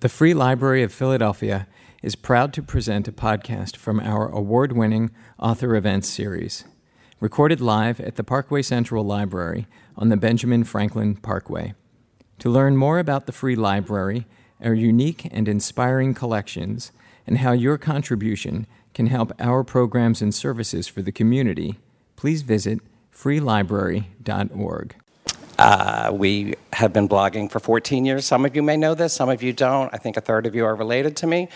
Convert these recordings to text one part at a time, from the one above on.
The Free Library of Philadelphia is proud to present a podcast from our award-winning Author Events series, recorded live at the Parkway Central Library on the Benjamin Franklin Parkway. To learn more about the Free Library, our unique and inspiring collections, and how your contribution can help our programs and services for the community, please visit freelibrary.org. We have been blogging for 14 years. Some of you may know this, some of you don't. I think a third of you are related to me.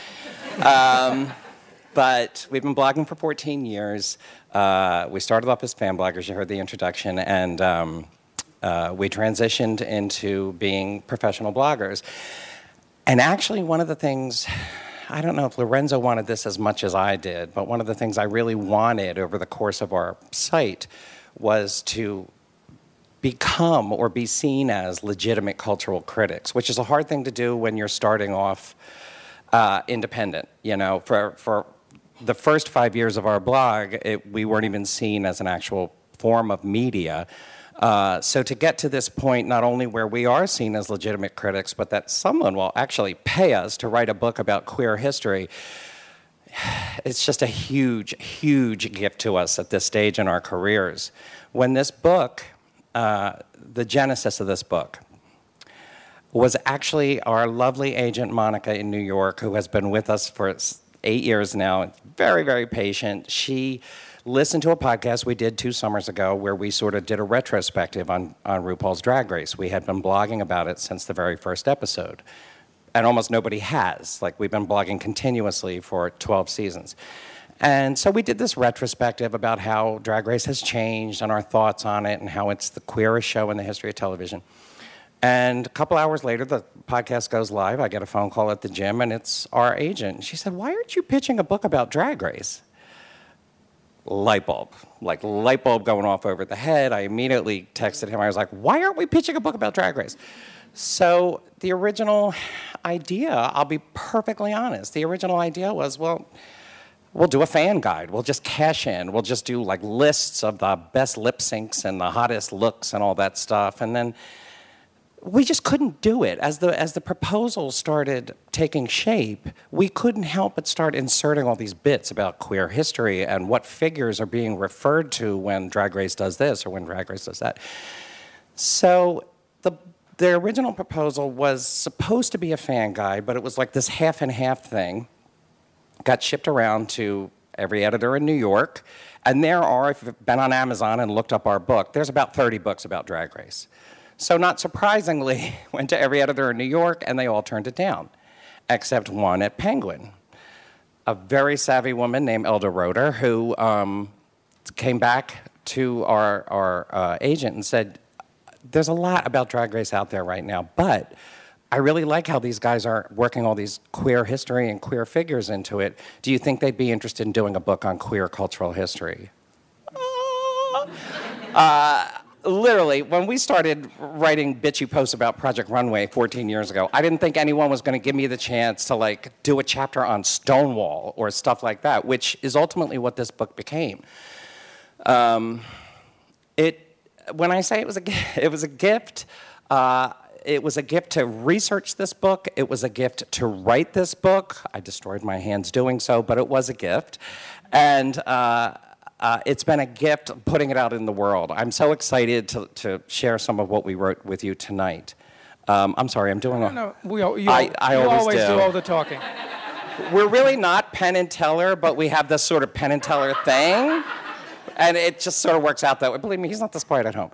But we've been blogging for 14 years. We started off as fan bloggers, you heard the introduction, and we transitioned into being professional bloggers. And actually, one of the things, I don't know if Lorenzo wanted this as much as I did, but one of the things I really wanted over the course of our site was to become or be seen as legitimate cultural critics, which is a hard thing to do when you're starting off independent. You know, for the first 5 years of our blog, we weren't even seen as an actual form of media. So to get to this point, not only where we are seen as legitimate critics, but that someone will actually pay us to write a book about queer history, it's just a huge, huge gift to us at this stage in our careers. When this book, the genesis of this book, was actually our lovely agent, Monica, in New York, who has been with us for 8 years now, very, very patient. She listened to a podcast we did 2 summers ago where we sort of did a retrospective on RuPaul's Drag Race. We had been blogging about it since the very first episode. And almost nobody has. Like, we've been blogging continuously for 12 seasons. And so we did this retrospective about how Drag Race has changed and our thoughts on it and how it's the queerest show in the history of television. And a couple hours later, the podcast goes live. I get a phone call at the gym, and it's our agent. She said, "Why aren't you pitching a book about Drag Race?" Light bulb going off over the head. I immediately texted him. I was like, "Why aren't we pitching a book about Drag Race?" So the original idea, I'll be perfectly honest, the original idea was, well, we'll do a fan guide. We'll just cash in. We'll just do like lists of the best lip syncs and the hottest looks and all that stuff. And then we just couldn't do it. As the proposal started taking shape, we couldn't help but start inserting all these bits about queer history and what figures are being referred to when Drag Race does this or when Drag Race does that. So the original proposal was supposed to be a fan guide, but it was like this half and half thing. Got shipped around to every editor in New York. And there are, if you've been on Amazon and looked up our book, there's about 30 books about Drag Race. So not surprisingly, went to every editor in New York, and they all turned it down, except one at Penguin. A very savvy woman named Elda Roeder, who came back to our agent and said, "There's a lot about Drag Race out there right now, but I really like how these guys are working all these queer history and queer figures into it. Do you think they'd be interested in doing a book on queer cultural history?" Literally, when we started writing bitchy posts about Project Runway 14 years ago, I didn't think anyone was going to give me the chance to like do a chapter on Stonewall or stuff like that, which is ultimately what this book became. When I say it was a gift, it was a gift to research this book. It was a gift to write this book. I destroyed my hands doing so, but it was a gift. And it's been a gift putting it out in the world. I'm so excited to share some of what we wrote with you tonight. I'm sorry, I'm doing No, you always do all the talking. We're really not Penn and Teller, but we have this sort of Penn and Teller thing. And it just sort of works out that way. Believe me, he's not this quiet at home.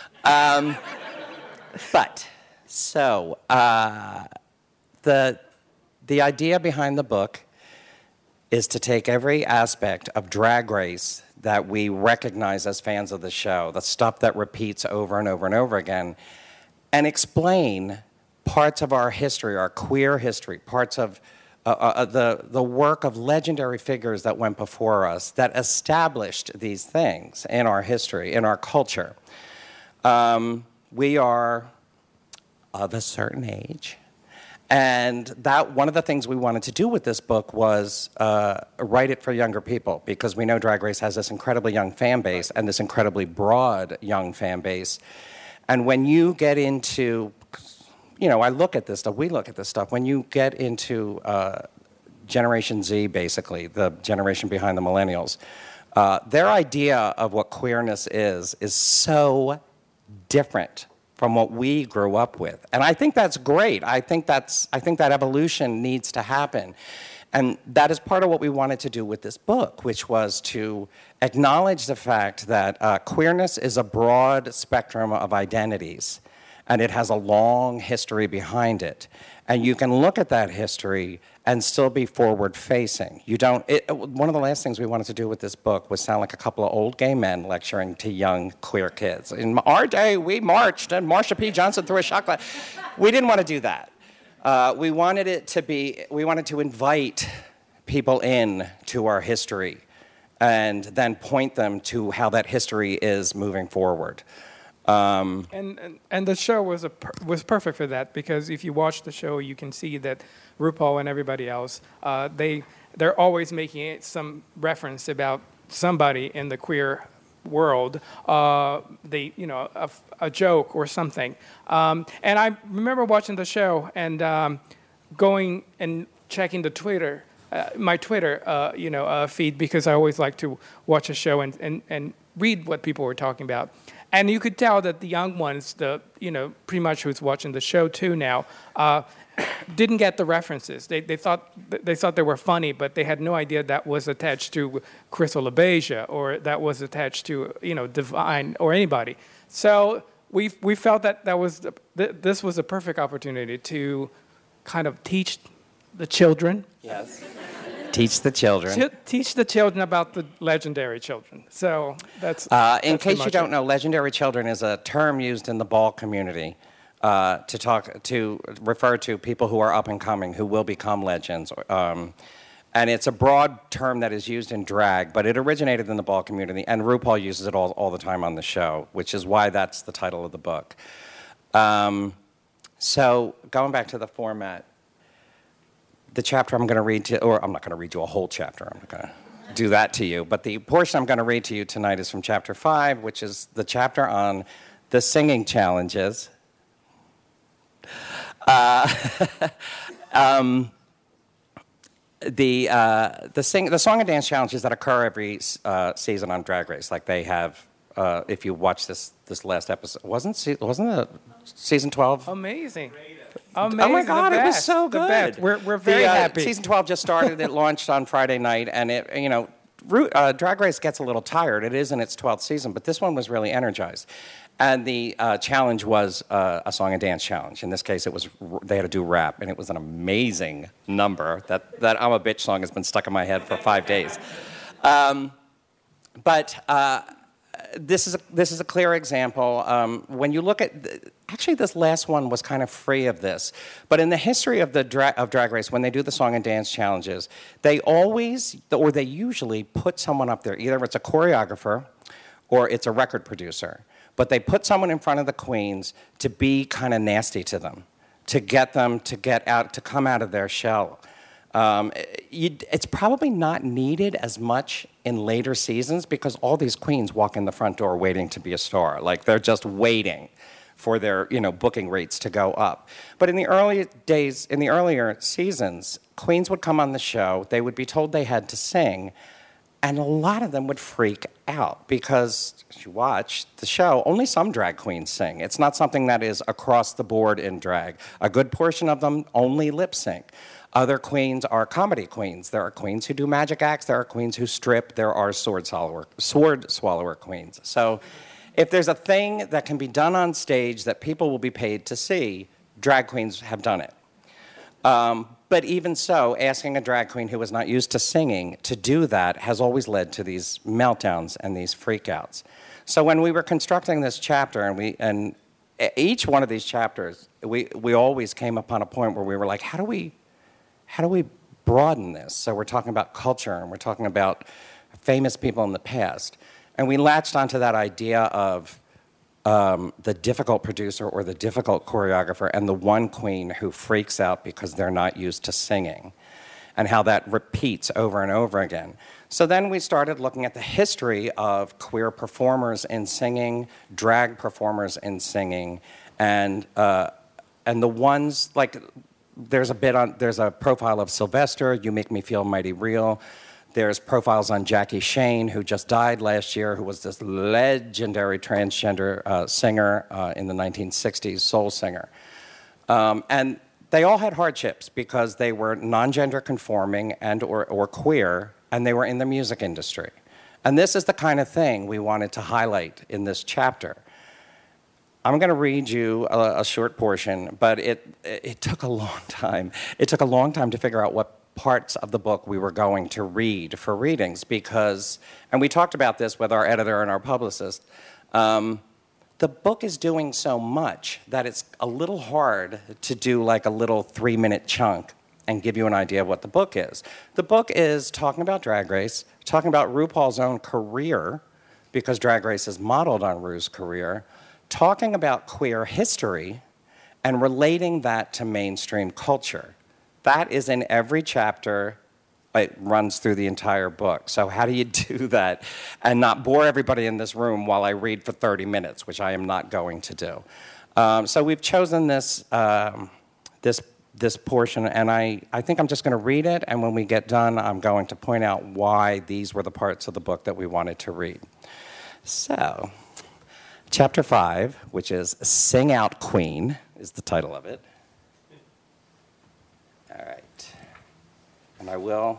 The idea behind the book is to take every aspect of Drag Race that we recognize as fans of the show, the stuff that repeats over and over and over again, and explain parts of our history, our queer history, parts of the work of legendary figures that went before us that established these things in our history, in our culture. We are of a certain age. And that one of the things we wanted to do with this book was write it for younger people, because we know Drag Race has this incredibly young fan base and this incredibly broad young fan base. And when you get into I look at this stuff, we look at this stuff, when you get into Generation Z, basically, the generation behind the millennials, their idea of what queerness is so different from what we grew up with. And I think that's great. I think that evolution needs to happen. And that is part of what we wanted to do with this book, which was to acknowledge the fact that queerness is a broad spectrum of identities, and it has a long history behind it. And you can look at that history and still be forward-facing. One of the last things we wanted to do with this book was sound like a couple of old gay men lecturing to young queer kids. In our day, we marched, and Marsha P. Johnson threw a shot glass. We didn't want to do that. We wanted to invite people in to our history and then point them to how that history is moving forward. And the show was perfect for that, because if you watch the show, you can see that RuPaul and everybody else, they're always making some reference about somebody in the queer world, a joke or something. And I remember watching the show and going and checking the Twitter, my Twitter, feed, because I always like to watch a show and read what people were talking about. And you could tell that the young ones, pretty much who's watching the show too now, didn't get the references. They thought they were funny, but they had no idea that was attached to Crystal LaBeija, or that was attached to Divine or anybody. So we felt that this was a perfect opportunity to kind of teach the children. Yes. Teach the children. Teach the children about the legendary children. So that's. In case you don't know, legendary children is a term used in the ball community to refer to people who are up and coming, who will become legends. And it's a broad term that is used in drag, but it originated in the ball community, and RuPaul uses it all the time on the show, which is why that's the title of the book. So going back to the format, the chapter I'm going to read I'm not going to read you a whole chapter. I'm not going to do that to you. But the portion I'm going to read to you tonight is from chapter 5, which is the chapter on the singing challenges. The song and dance challenges that occur every season on Drag Race, like they have. If you watch this last episode, wasn't it season 12? Amazing. Oh my God, it was so good. The best. We're very happy. Season 12 just started. It launched on Friday night, and Drag Race gets a little tired. It is in its 12th season, but this one was really energized. And the challenge was a song and dance challenge. In this case, they had to do rap, and it was an amazing number. That I'm a Bitch song has been stuck in my head for 5 days. This is a clear example. When you look at, actually this last one was kind of free of this, but in the history of Drag Race, when they do the song and dance challenges, they usually put someone up there. Either it's a choreographer or it's a record producer, but they put someone in front of the queens to be kind of nasty to them, to get them to come out of their shell. It's probably not needed as much in later seasons because all these queens walk in the front door waiting to be a star. Like they're just waiting for their booking rates to go up. But in the earlier seasons, queens would come on the show. They would be told they had to sing, and a lot of them would freak out because, as you watch the show, only some drag queens sing. It's not something that is across the board in drag. A good portion of them only lip sync. Other queens are comedy queens. There are queens who do magic acts. There are queens who strip. There are sword swallower queens. So if there's a thing that can be done on stage that people will be paid to see, drag queens have done it. But even so, asking a drag queen who is not used to singing to do that has always led to these meltdowns and these freakouts. So when we were constructing this chapter, and each one of these chapters, we always came upon a point where we were like, how do we broaden this? So we're talking about culture, and we're talking about famous people in the past. And we latched onto that idea of the difficult producer or the difficult choreographer and the one queen who freaks out because they're not used to singing, and how that repeats over and over again. So then we started looking at the history of queer performers in singing, drag performers in singing, and And the ones, like, there's a profile of Sylvester, You Make Me Feel Mighty Real. There's profiles on Jackie Shane, who just died last year, who was this legendary transgender singer in the 1960s, soul singer. And they all had hardships because they were non-gender conforming and or queer, and they were in the music industry. And this is the kind of thing we wanted to highlight in this chapter. I'm going to read you a short portion, but it took a long time. It took a long time to figure out what parts of the book we were going to read for readings because, and we talked about this with our editor and our publicist, the book is doing so much that it's a little hard to do like a little 3-minute chunk and give you an idea of what the book is. The book is talking about Drag Race, talking about RuPaul's own career, because Drag Race is modeled on Ru's career, talking about queer history, and relating that to mainstream culture. That is in every chapter. It runs through the entire book. So how do you do that and not bore everybody in this room while I read for 30 minutes, which I am not going to do. So we've chosen this portion, and I think I'm just going to read it, and when we get done, I'm going to point out why these were the parts of the book that we wanted to read. So, Chapter 5, which is Sing Out Queen, is the title of it. All right. And I will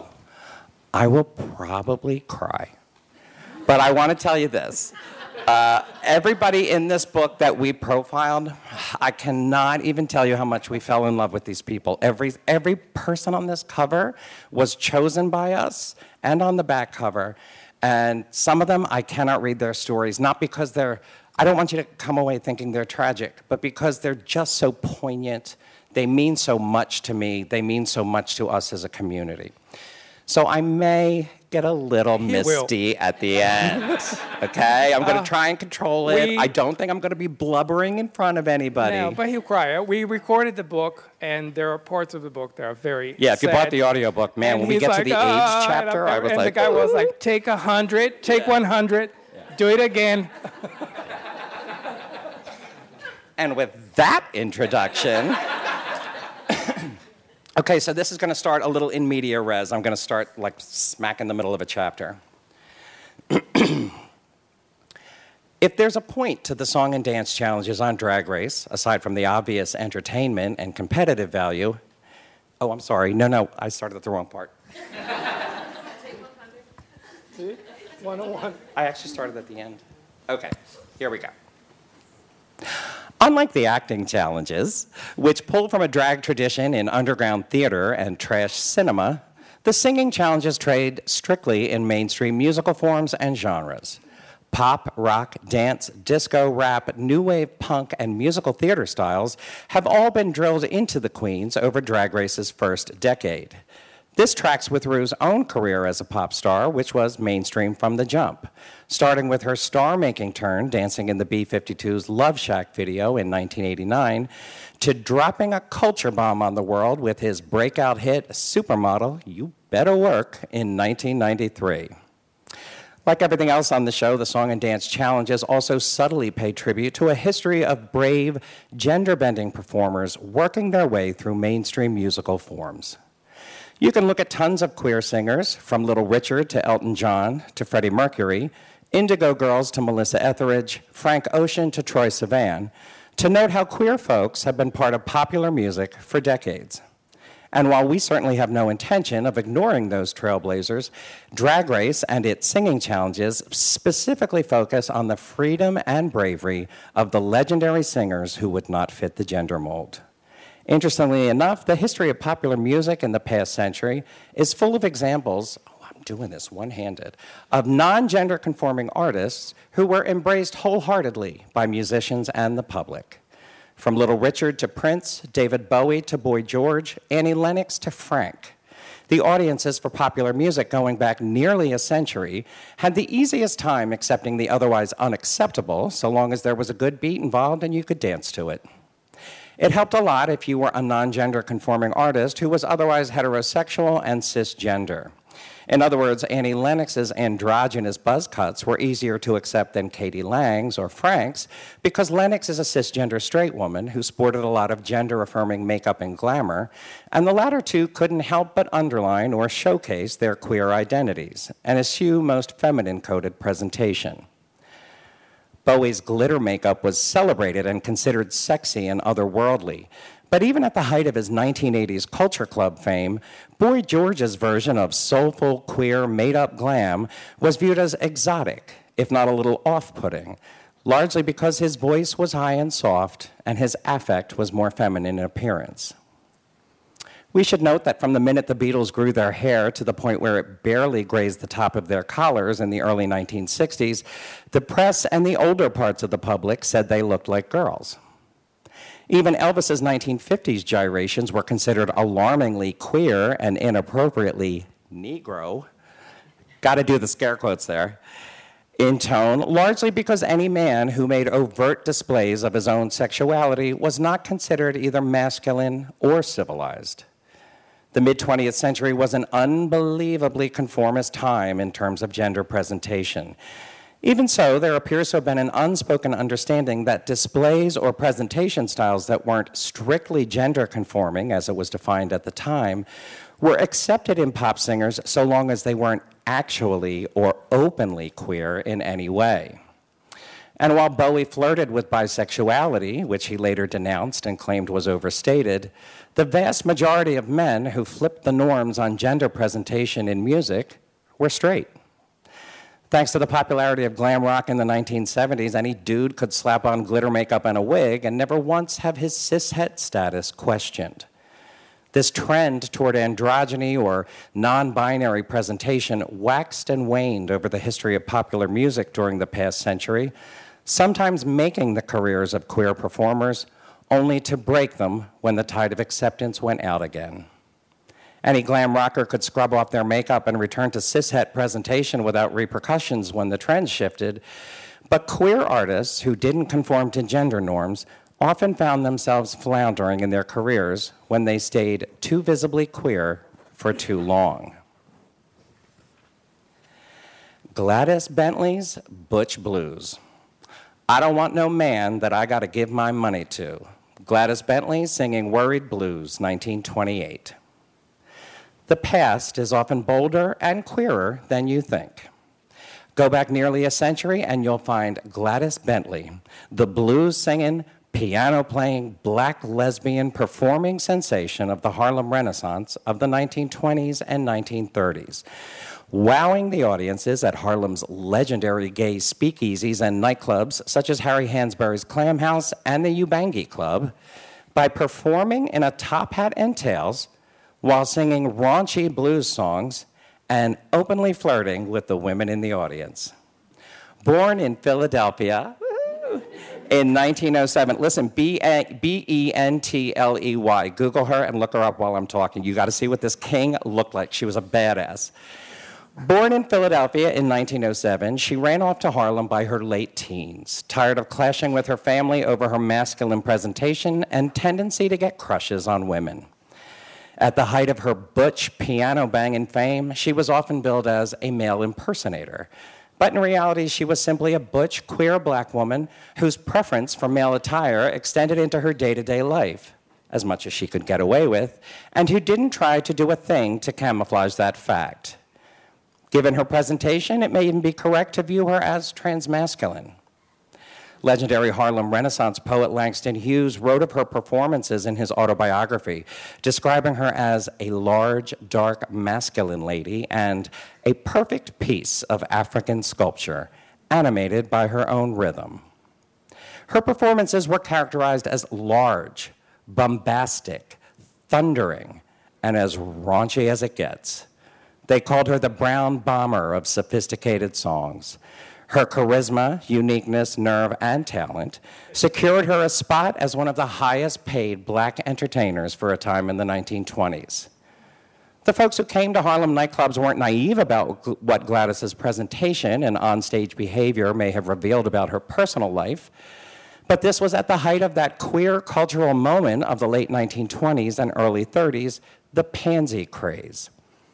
probably cry. But I want to tell you this. Everybody in this book that we profiled, I cannot even tell you how much we fell in love with these people. Every person on this cover was chosen by us and on the back cover. And some of them, I cannot read their stories, not because I don't want you to come away thinking they're tragic, but because they're just so poignant. They mean so much to me. They mean so much to us as a community. So I may get a little misty at the end, okay? I'm going to try and control it. I don't think I'm going to be blubbering in front of anybody. No, but he'll cry. We recorded the book, and there are parts of the book that are very Yeah, if you bought the audiobook, man, when we get to the AIDS chapter, I was like... And the guy was like, take 100, take 100, do it again. And with that introduction... Okay, so this is going to start a little in media res. I'm going to start like smack in the middle of a chapter. If there's a point to the song and dance challenges on Drag Race, aside from the obvious entertainment and competitive value... Oh, I'm sorry. No, I started at the wrong part. See? 101. I actually started at the end. Okay, here we go. Unlike the acting challenges, which pull from a drag tradition in underground theater and trash cinema, the singing challenges trade strictly in mainstream musical forms and genres. Pop, rock, dance, disco, rap, new wave, punk, and musical theater styles have all been drilled into the queens over Drag Race's first decade. This tracks with Ru's own career as a pop star, which was mainstream from the jump, starting with her star-making turn dancing in the B-52's Love Shack video in 1989, to dropping a culture bomb on the world with his breakout hit, Supermodel, You Better Work, in 1993. Like everything else on the show, the Song and Dance Challenges also subtly pay tribute to a history of brave, gender-bending performers working their way through mainstream musical forms. You can look at tons of queer singers, from Little Richard to Elton John to Freddie Mercury, Indigo Girls to Melissa Etheridge, Frank Ocean to Troye Sivan, to note how queer folks have been part of popular music for decades. And while we certainly have no intention of ignoring those trailblazers, Drag Race and its singing challenges specifically focus on the freedom and bravery of the legendary singers who would not fit the gender mold. Interestingly enough, the history of popular music in the past century is full of examples, I'm doing this one-handed, of non-gender conforming artists who were embraced wholeheartedly by musicians and the public. From Little Richard to Prince, David Bowie to Boy George, Annie Lennox to Frank. The audiences for popular music going back nearly a century had the easiest time accepting the otherwise unacceptable, so long as there was a good beat involved and you could dance to it. It helped a lot if you were a non-gender conforming artist who was otherwise heterosexual and cisgender. In other words, Annie Lennox's androgynous buzz cuts were easier to accept than Katie Lang's or Frank's because Lennox is a cisgender straight woman who sported a lot of gender-affirming makeup and glamour, and the latter two couldn't help but underline or showcase their queer identities and eschew most feminine-coded presentation. Bowie's glitter makeup was celebrated and considered sexy and otherworldly. But even at the height of his 1980s Culture Club fame, Boy George's version of soulful, queer, made-up glam was viewed as exotic, if not a little off-putting, largely because his voice was high and soft and his affect was more feminine in appearance. We should note that from the minute the Beatles grew their hair to the point where it barely grazed the top of their collars in the early 1960s, the press and the older parts of the public said they looked like girls. Even Elvis's 1950s gyrations were considered alarmingly queer and inappropriately Negro. Got to do the scare quotes there. In tone, largely because any man who made overt displays of his own sexuality was not considered either masculine or civilized. The mid-20th century was an unbelievably conformist time in terms of gender presentation. Even so, there appears to have been an unspoken understanding that displays or presentation styles that weren't strictly gender conforming, as it was defined at the time, were accepted in pop singers so long as they weren't actually or openly queer in any way. And while Bowie flirted with bisexuality, which he later denounced and claimed was overstated, the vast majority of men who flipped the norms on gender presentation in music were straight. Thanks to the popularity of glam rock in the 1970s, any dude could slap on glitter makeup and a wig and never once have his cishet status questioned. This trend toward androgyny or non-binary presentation waxed and waned over the history of popular music during the past century, sometimes making the careers of queer performers only to break them when the tide of acceptance went out again. Any glam rocker could scrub off their makeup and return to cishet presentation without repercussions when the trends shifted, but queer artists who didn't conform to gender norms often found themselves floundering in their careers when they stayed too visibly queer for too long. Gladys Bentley's Butch Blues. I don't want no man that I gotta give my money to. Gladys Bentley singing Worried Blues, 1928. The past is often bolder and queerer than you think. Go back nearly a century and you'll find Gladys Bentley, the blues-singing, piano-playing, black lesbian performing sensation of the Harlem Renaissance of the 1920s and 1930s, wowing the audiences at Harlem's legendary gay speakeasies and nightclubs such as Harry Hansberry's Clam House and the Ubangi Club by performing in a top hat and tails while singing raunchy blues songs and openly flirting with the women in the audience. Born in Philadelphia in 1907, listen, Bentley, Google her and look her up while I'm talking. You got to see what this king looked like. She was a badass. Born in Philadelphia in 1907, she ran off to Harlem by her late teens, tired of clashing with her family over her masculine presentation and tendency to get crushes on women. At the height of her butch piano-banging fame, she was often billed as a male impersonator. But in reality, she was simply a butch, queer black woman whose preference for male attire extended into her day-to-day life, as much as she could get away with, and who didn't try to do a thing to camouflage that fact. Given her presentation, it may even be correct to view her as transmasculine. Legendary Harlem Renaissance poet Langston Hughes wrote of her performances in his autobiography, describing her as a large, dark, masculine lady and a perfect piece of African sculpture, animated by her own rhythm. Her performances were characterized as large, bombastic, thundering, and as raunchy as it gets. They called her the brown bomber of sophisticated songs. Her charisma, uniqueness, nerve, and talent secured her a spot as one of the highest paid black entertainers for a time in the 1920s. The folks who came to Harlem nightclubs weren't naive about what Gladys's presentation and onstage behavior may have revealed about her personal life, but this was at the height of that queer cultural moment of the late 1920s and early 30s, the pansy craze.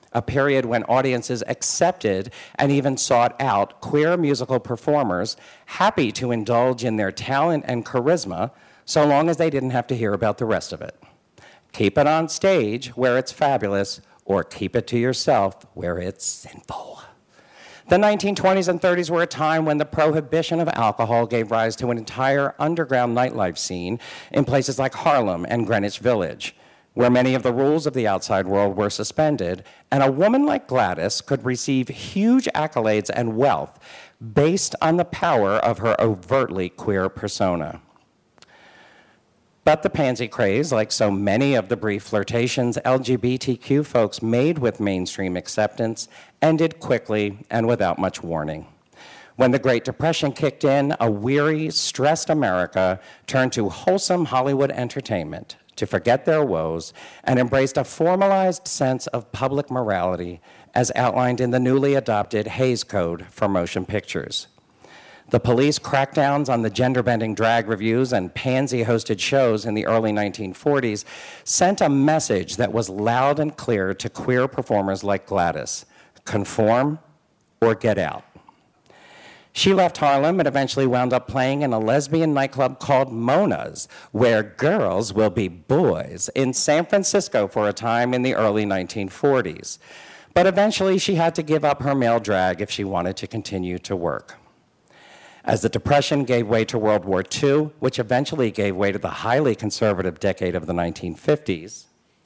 a period when audiences accepted and even sought out queer musical performers happy to indulge in their talent and charisma so long as they didn't have to hear about the rest of it. Keep it on stage where it's fabulous, or keep it to yourself where it's sinful. The 1920s and 30s were a time when the prohibition of alcohol gave rise to an entire underground nightlife scene in places like Harlem and Greenwich Village, where many of the rules of the outside world were suspended, and a woman like Gladys could receive huge accolades and wealth based on the power of her overtly queer persona. But the pansy craze, like so many of the brief flirtations LGBTQ folks made with mainstream acceptance, ended quickly and without much warning. When the Great Depression kicked in, a weary, stressed America turned to wholesome Hollywood entertainment to forget their woes and embraced a formalized sense of public morality as outlined in the newly adopted Hays Code for motion pictures. The police crackdowns on the gender-bending drag reviews and pansy-hosted shows in the early 1940s sent a message that was loud and clear to queer performers like Gladys: conform or get out. She left Harlem and eventually wound up playing in a lesbian nightclub called Mona's, where girls will be boys, in San Francisco for a time in the early 1940s. But eventually she had to give up her male drag if she wanted to continue to work. As the Depression gave way to World War II, which eventually gave way to the highly conservative decade of the 1950s,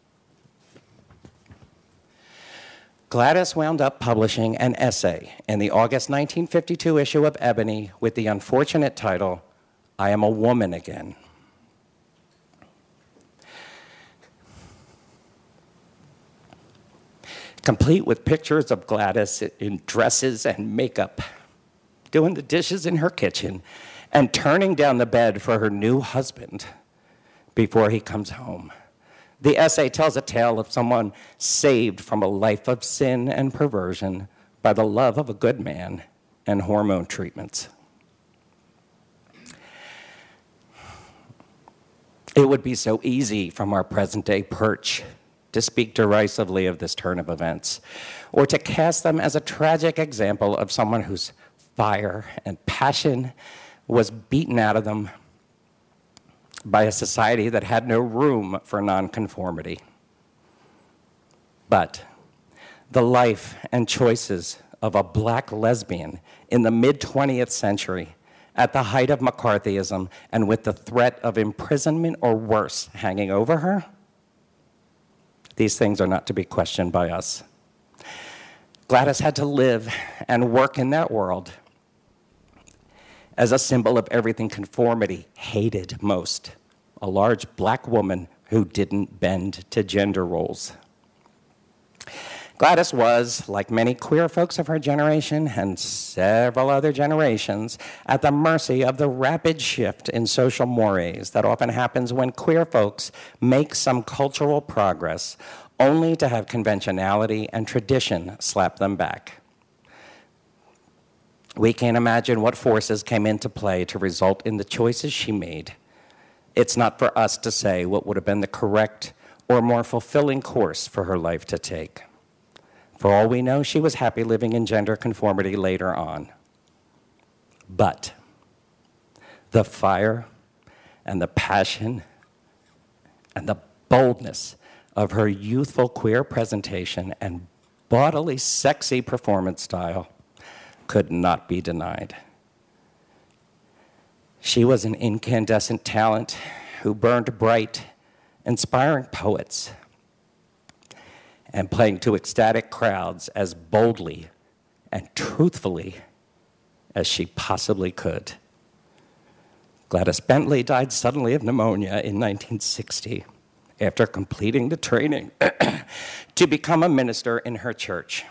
Gladys wound up publishing an essay in the August 1952 issue of Ebony with the unfortunate title, "I Am a Woman Again." Complete with pictures of Gladys in dresses and makeup, doing the dishes in her kitchen, and turning down the bed for her new husband before he comes home. The essay tells a tale of someone saved from a life of sin and perversion by the love of a good man and hormone treatments. It would be so easy from our present-day perch to speak derisively of this turn of events, or to cast them as a tragic example of someone whose fire and passion was beaten out of them by a society that had no room for nonconformity. But the life and choices of a black lesbian in the mid-20th century, at the height of McCarthyism and with the threat of imprisonment or worse hanging over her, these things are not to be questioned by us. Gladys had to live and work in that world as a symbol of everything conformity hated most, a large black woman who didn't bend to gender roles. Gladys was, like many queer folks of her generation and several other generations, at the mercy of the rapid shift in social mores that often happens when queer folks make some cultural progress only to have conventionality and tradition slap them back. We can't imagine what forces came into play to result in the choices she made. It's not for us to say what would have been the correct or more fulfilling course for her life to take. For all we know, she was happy living in gender conformity later on. But the fire and the passion and the boldness of her youthful queer presentation and bodily sexy performance style could not be denied. She was an incandescent talent who burned bright, inspiring poets and playing to ecstatic crowds as boldly and truthfully as she possibly could. Gladys Bentley died suddenly of pneumonia in 1960 after completing the training to become a minister in her church.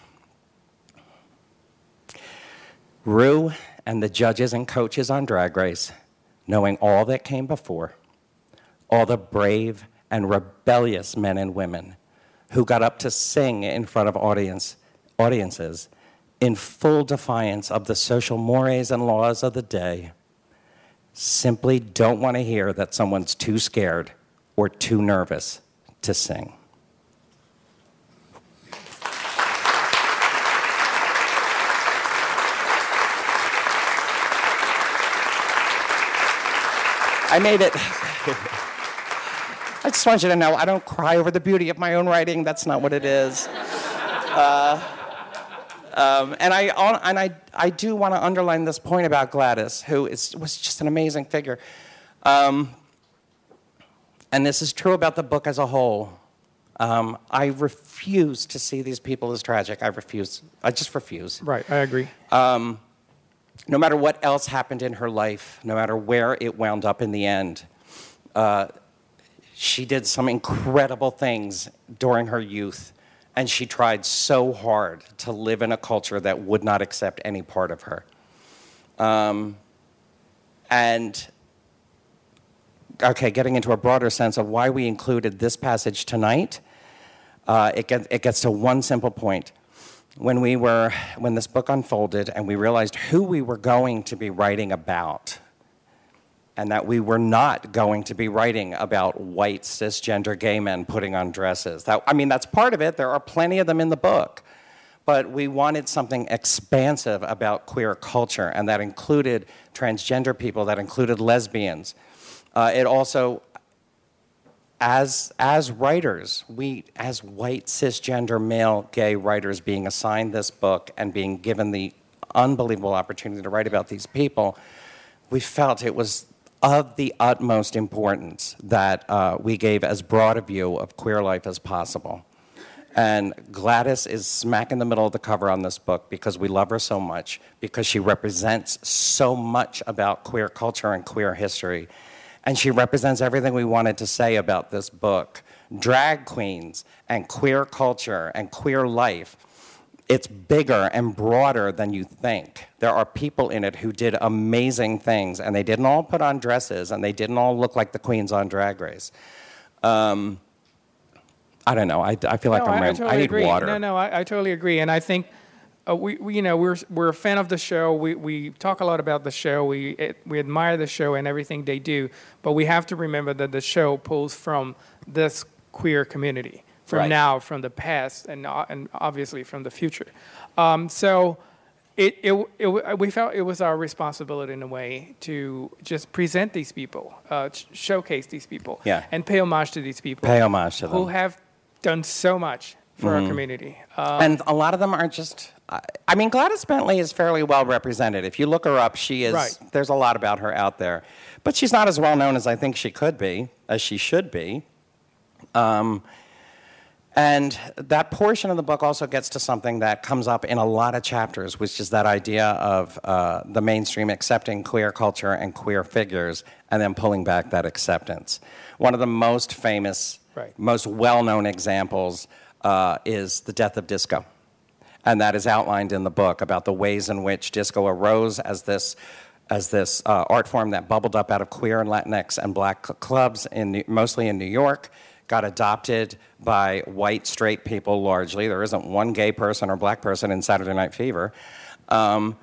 Rue and the judges and coaches on Drag Race, knowing all that came before, all the brave and rebellious men and women who got up to sing in front of audiences in full defiance of the social mores and laws of the day, simply don't want to hear that someone's too scared or too nervous to sing. I made it. I just want you to know I don't cry over the beauty of my own writing. That's not what it is. And I do want to underline this point about Gladys, who was just an amazing figure. And this is true about the book as a whole. I refuse to see these people as tragic. I just refuse. Right, I agree. No matter what else happened in her life, no matter where it wound up in the end, she did some incredible things during her youth, and she tried so hard to live in a culture that would not accept any part of her. Getting into a broader sense of why we included this passage tonight, it gets to one simple point. When this book unfolded and we realized who we were going to be writing about, and that we were not going to be writing about white, cisgender gay men putting on dresses. That's part of it. There are plenty of them in the book. But we wanted something expansive about queer culture, and that included transgender people, that included lesbians. It also, as writers, we, as white, cisgender, male, gay writers being assigned this book and being given the unbelievable opportunity to write about these people, we felt it was of the utmost importance that we gave as broad a view of queer life as possible. And Gladys is smack in the middle of the cover on this book because we love her so much, because she represents so much about queer culture and queer history. And she represents everything we wanted to say about this book. Drag queens and queer culture and queer life. It's bigger and broader than you think. There are people in it who did amazing things, and they didn't all put on dresses, and they didn't all look like the queens on Drag Race. I don't know. I feel like I need agree. water. I totally agree, and I think we're a fan of the show. We talk a lot about the show. We admire the show and everything they do, but we have to remember that the show pulls from this queer community. From now, from the past, and obviously from the future. So we felt it was our responsibility in a way to just present these people, showcase these people, and pay homage to these people. Pay homage to them. Who have done so much for our community. And a lot of them are just... Gladys Bentley is fairly well represented. If you look her up, she is... Right. There's a lot about her out there. But she's not as well known as I think she could be, as she should be. And that portion of the book also gets to something that comes up in a lot of chapters, which is that idea of the mainstream accepting queer culture and queer figures and then pulling back that acceptance. One of the most famous, most well-known examples is the death of disco. And that is outlined in the book about the ways in which disco arose as this art form that bubbled up out of queer and Latinx and black clubs, mostly in New York, got adopted by white straight people largely. There isn't one gay person or black person in Saturday Night Fever. And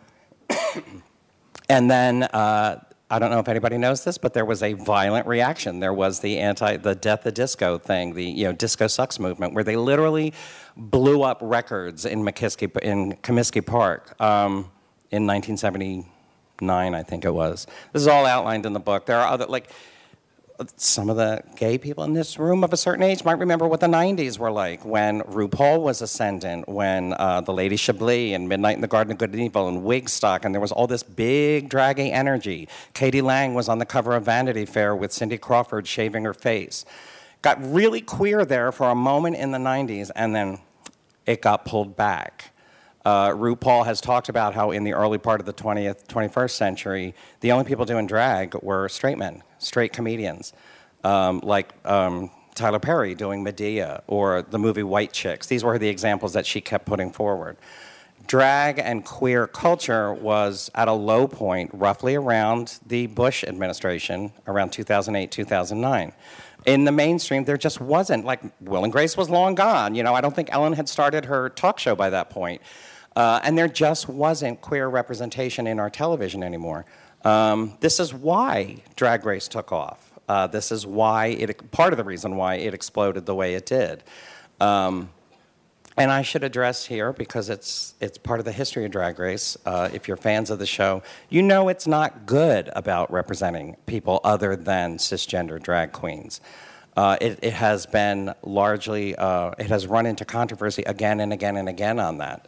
then, I don't know if anybody knows this, but there was a violent reaction. There was the death of disco thing, the Disco Sucks movement, where they literally blew up records in Comiskey Park in 1979, I think it was. This is all outlined in the book. There are other, some of the gay people in this room of a certain age might remember what the 90s were like, when RuPaul was ascendant, when the Lady Chablis and Midnight in the Garden of Good and Evil and Wigstock, and there was all this big draggy energy. Katie Lang was on the cover of Vanity Fair with Cindy Crawford shaving her face. Got really queer there for a moment in the 90s, and then it got pulled back. RuPaul has talked about how in the early part of the 21st century, the only people doing drag were straight men, straight comedians, like Tyler Perry doing Medea, or the movie White Chicks. These were the examples that she kept putting forward. Drag and queer culture was at a low point roughly around the Bush administration, around 2008, 2009. In the mainstream, there just wasn't, Will and Grace was long gone. I don't think Ellen had started her talk show by that point. And there just wasn't queer representation in our television anymore. This is why Drag Race took off. This is why part of the reason why it exploded the way it did. And I should address here, because it's part of the history of Drag Race, if you're fans of the show, you know it's not good about representing people other than cisgender drag queens. It has been largely, it has run into controversy again and again and again on that.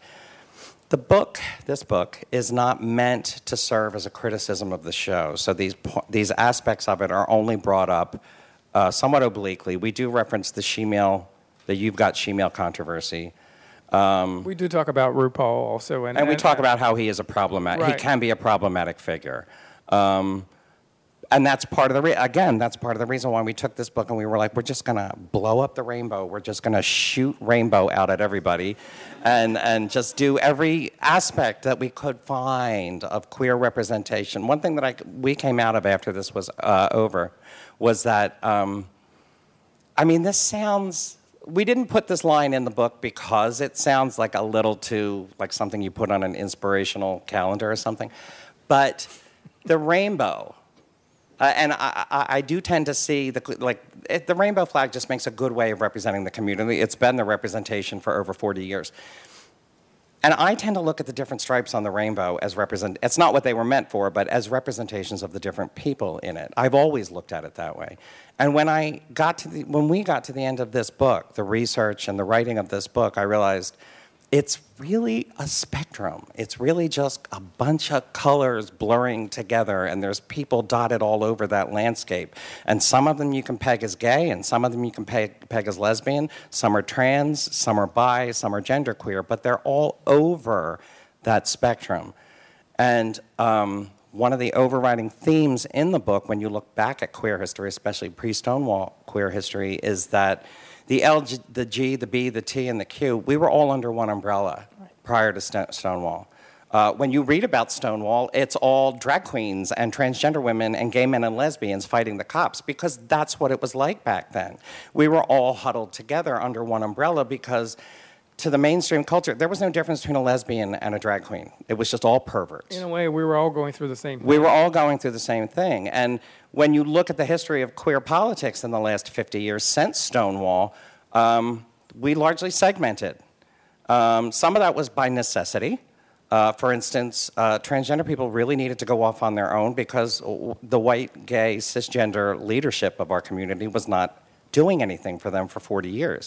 This book, is not meant to serve as a criticism of the show. So these aspects of it are only brought up somewhat obliquely. We do reference the You've Got She-Male controversy. We do talk about RuPaul also. And we talk about how he is a problematic, he can be a problematic figure. And that's part of that's part of the reason why we took this book and we were like, we're just going to blow up the rainbow. We're just going to shoot rainbow out at everybody and just do every aspect that we could find of queer representation. One thing that we came out of after this was over was that, this sounds... We didn't put this line in the book because it sounds like a little too like something you put on an inspirational calendar or something. But the rainbow... and I do tend to see the rainbow flag just makes a good way of representing the community. It's been the representation for over 40 years. And I tend to look at the different stripes on the rainbow as it's not what they were meant for, but as representations of the different people in it. I've always looked at it that way. And when we got to the end of this book, the research and the writing of this book, I realized it's really a spectrum. It's really just a bunch of colors blurring together, and there's people dotted all over that landscape. And some of them you can peg as gay, and some of them you can peg as lesbian. Some are trans, some are bi, some are genderqueer, but they're all over that spectrum. And one of the overriding themes in the book, when you look back at queer history, especially pre-Stonewall queer history, is that the L, the G, the B, the T, and the Q, we were all under one umbrella prior to Stonewall. When you read about Stonewall, it's all drag queens and transgender women and gay men and lesbians fighting the cops, because that's what it was like back then. We were all huddled together under one umbrella because to the mainstream culture, there was no difference between a lesbian and a drag queen. It was just all perverts. In a way, we were all going through the same thing. We were all going through the same thing. And when you look at the history of queer politics in the last 50 years since Stonewall, we largely segmented. Some of that was by necessity. For instance, transgender people really needed to go off on their own because the white, gay, cisgender leadership of our community was not doing anything for them for 40 years.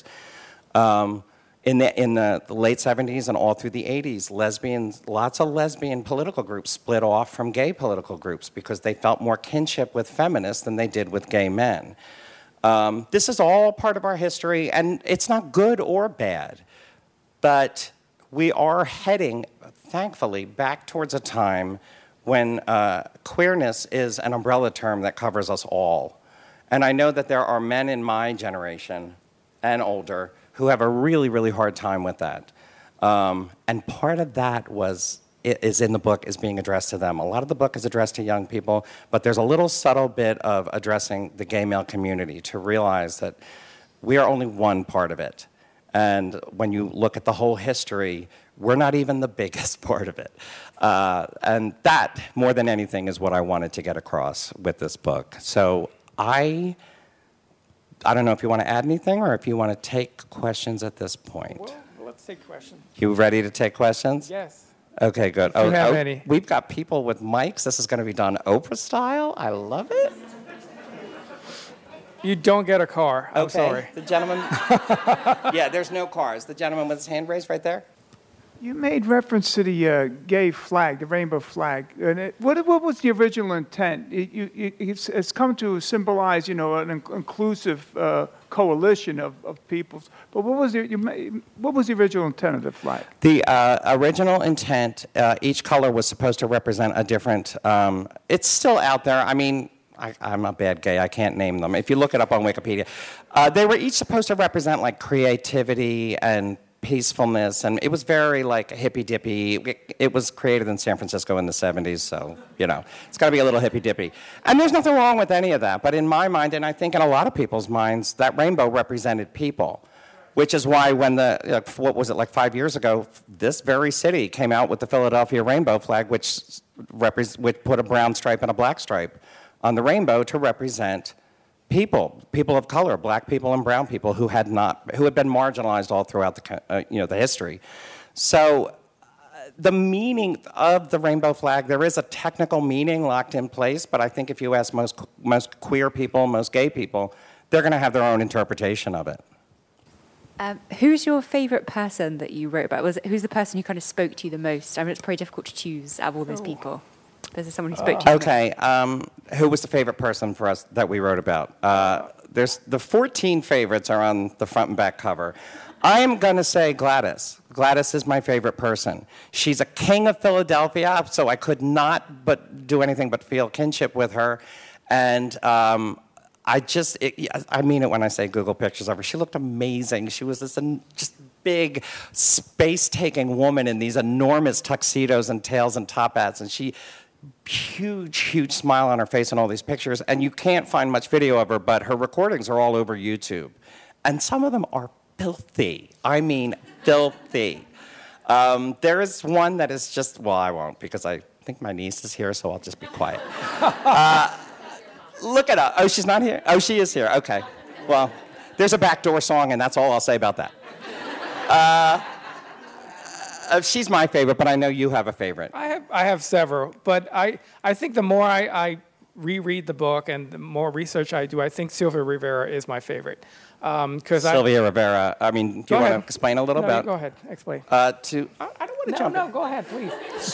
In the late 70s and all through the 80s, lots of lesbian political groups split off from gay political groups because they felt more kinship with feminists than they did with gay men. This is all part of our history, and it's not good or bad, but we are heading, thankfully, back towards a time when queerness is an umbrella term that covers us all. And I know that there are men in my generation and older who have a really, really hard time with that. And part of that is in the book, is being addressed to them. A lot of the book is addressed to young people, but there's a little subtle bit of addressing the gay male community to realize that we are only one part of it. And when you look at the whole history, we're not even the biggest part of it. And that, more than anything, is what I wanted to get across with this book. So I don't know if you want to add anything or if you want to take questions at this point. Well, let's take questions. You ready to take questions? Yes. Okay, good. If you have any. We've got people with mics. This is going to be done Oprah style. I love it. You don't get a car. I'm sorry. The gentleman. Yeah, there's no cars. The gentleman with his hand raised right there. You made reference to the gay flag, the rainbow flag. And what was the original intent? It's come to symbolize, an inclusive coalition of peoples. But what was the original intent of the flag? The original intent, each color was supposed to represent a different. It's still out there. I mean, I'm a bad gay. I can't name them. If you look it up on Wikipedia, they were each supposed to represent like creativity and peacefulness, and it was very like hippy-dippy. It was created in San Francisco in the 70s, so, it's got to be a little hippy-dippy. And there's nothing wrong with any of that, but in my mind, and I think in a lot of people's minds, that rainbow represented people, which is why when what was it, like 5 years ago, this very city came out with the Philadelphia rainbow flag, which put a brown stripe and a black stripe on the rainbow to represent people of color, black people and brown people who had been marginalized all throughout the history. So the meaning of the rainbow flag, there is a technical meaning locked in place, but I think if you ask most queer people, most gay people, they're going to have their own interpretation of it. Who's your favorite person that you wrote about? Who's the person who kind of spoke to you the most? I mean, it's probably difficult to choose out of all those people. There's someone who spoke to you. Okay, who was the favorite person for us that we wrote about? There's the 14 favorites are on the front and back cover. I am going to say Gladys. Gladys is my favorite person. She's a king of Philadelphia, so I could not but do anything but feel kinship with her. And I mean it when I say Google pictures of her. She looked amazing. She was this just big, space-taking woman in these enormous tuxedos and tails and top hats. And huge smile on her face in all these pictures. And you can't find much video of her, but her recordings are all over YouTube. And some of them are filthy. I mean, filthy. There is one that is just, well, I won't because I think my niece is here, so I'll just be quiet. Look it up. Oh, she's not here? Oh, she is here. Okay. Well, there's a backdoor song, and that's all I'll say about that. She's my favorite, but I know you have a favorite. I have several, but I think the more I reread the book and the more research I do, I think Sylvia Rivera is my favorite. Sylvia Rivera. I mean, do you want to explain a little about? Go ahead, explain. I don't want to jump in. No, go ahead, please.